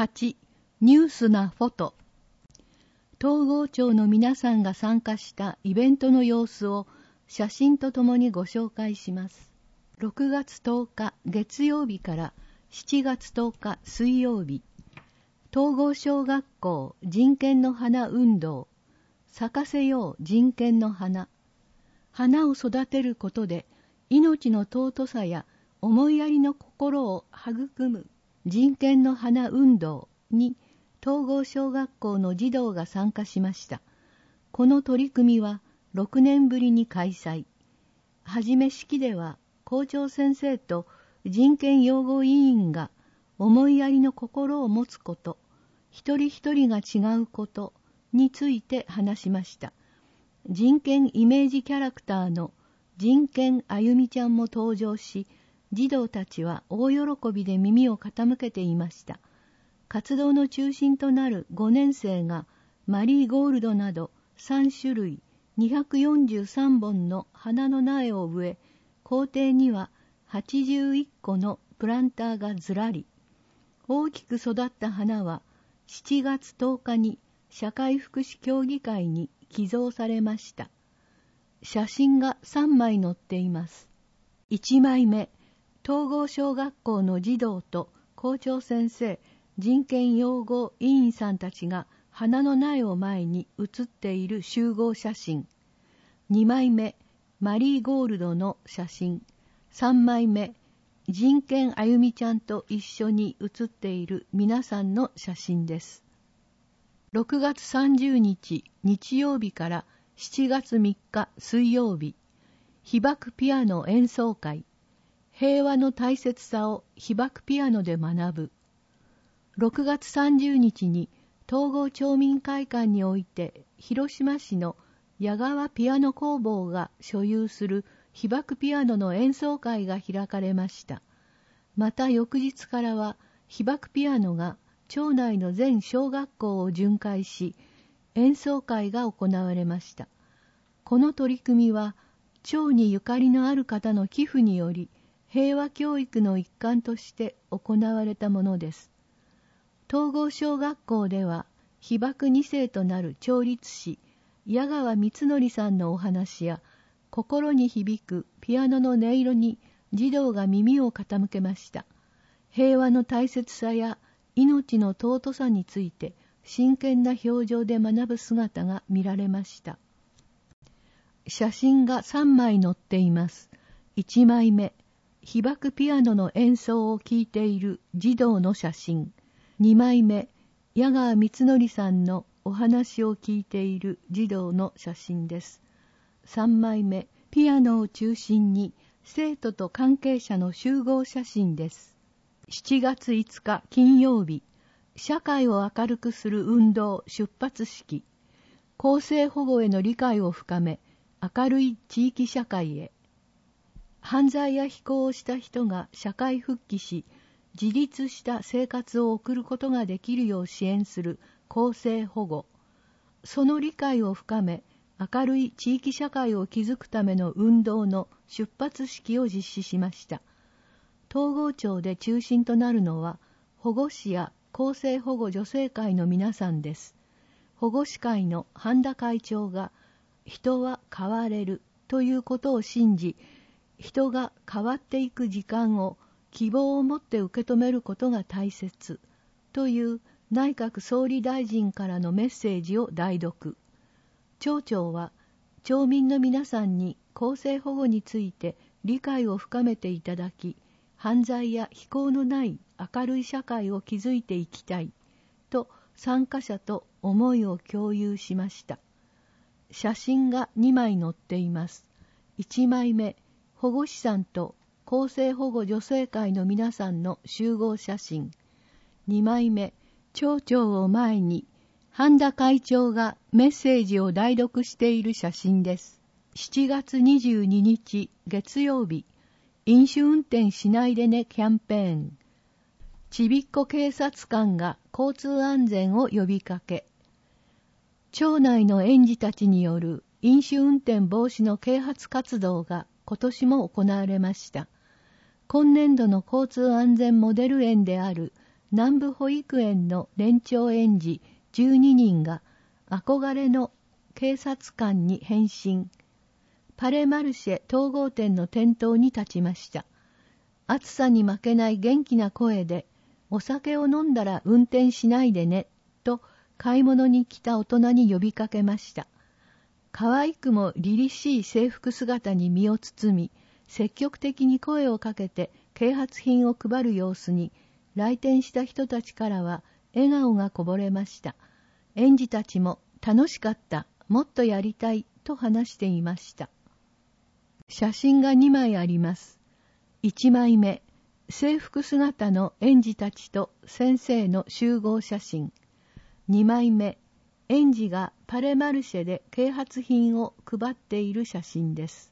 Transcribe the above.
8. ニュースなフォト。東郷町の皆さんが参加したイベントの様子を写真とともにご紹介します。6月10日月曜日から7月10日水曜日、東郷小学校人権の花運動、咲かせよう人権の花。花を育てることで命の尊さや思いやりの心を育む人権の花運動に東郷小学校の児童が参加しました。この取り組みは6年ぶりに開催。はじめ式では校長先生と人権擁護委員が思いやりの心を持つこと、一人一人が違うことについて話しました。人権イメージキャラクターの人権あゆみちゃんも登場し、児童たちは大喜びで耳を傾けていました。活動の中心となる5年生がマリーゴールドなど3種類243本の花の苗を植え、校庭には81個のプランターがずらり。大きく育った花は7月10日に社会福祉協議会に寄贈されました。写真が3枚載っています。1枚目、東郷小学校の児童と校長先生、人権擁護委員さんたちが花の苗を前に写っている集合写真。2枚目、マリーゴールドの写真。3枚目、人権あゆみちゃんと一緒に写っている皆さんの写真です。6月30日日曜日から7月3日水曜日、被爆ピアノ演奏会。平和の大切さを被爆ピアノで学ぶ。6月30日に東郷町民会館において広島市の矢川ピアノ工房が所有する被爆ピアノの演奏会が開かれました。また翌日からは被爆ピアノが町内の全小学校を巡回し、演奏会が行われました。この取り組みは町にゆかりのある方の寄付により平和教育の一環として行われたものです。東郷小学校では被爆2世となる調律師矢川光則さんのお話や心に響くピアノの音色に児童が耳を傾けました。平和の大切さや命の尊さについて真剣な表情で学ぶ姿が見られました。写真が3枚載っています。1枚目、被爆ピアノの演奏を聴いている児童の写真。2枚目、矢川光則さんのお話を聞いている児童の写真です。3枚目、ピアノを中心に生徒と関係者の集合写真です。7月5日金曜日、社会を明るくする運動出発式。公正保護への理解を深め、明るい地域社会へ。犯罪や非行をした人が社会復帰し、自立した生活を送ることができるよう支援する公正保護。その理解を深め、明るい地域社会を築くための運動の出発式を実施しました。東郷町で中心となるのは、保護司や公正保護助成会の皆さんです。保護司会の半田会長が、人は変われるということを信じ、人が変わっていく時間を希望を持って受け止めることが大切という内閣総理大臣からのメッセージを代読。町長は町民の皆さんに公正保護について理解を深めていただき、犯罪や非行のない明るい社会を築いていきたいと参加者と思いを共有しました。写真が2枚載っています。1枚目、保護司さんと公正保護助成会の皆さんの集合写真。2枚目、町長を前に半田会長がメッセージを代読している写真です。7月22日月曜日、飲酒運転しないでねキャンペーン。ちびっこ警察官が交通安全を呼びかけ。町内の園児たちによる飲酒運転防止の啓発活動が今年も行われました。今年度の交通安全モデル園である南部保育園の年長園児12人が憧れの警察官に変身。パレマルシェ統合店の店頭に立ちました。暑さに負けない元気な声で、お酒を飲んだら運転しないでね、と買い物に来た大人に呼びかけました。可愛くも凛々しい制服姿に身を包み、積極的に声をかけて啓発品を配る様子に、来店した人たちからは笑顔がこぼれました。園児たちも楽しかった、もっとやりたいと話していました。写真が2枚あります。1枚目、制服姿の園児たちと先生の集合写真。2枚目、園児がパレマルシェで啓発品を配っている写真です。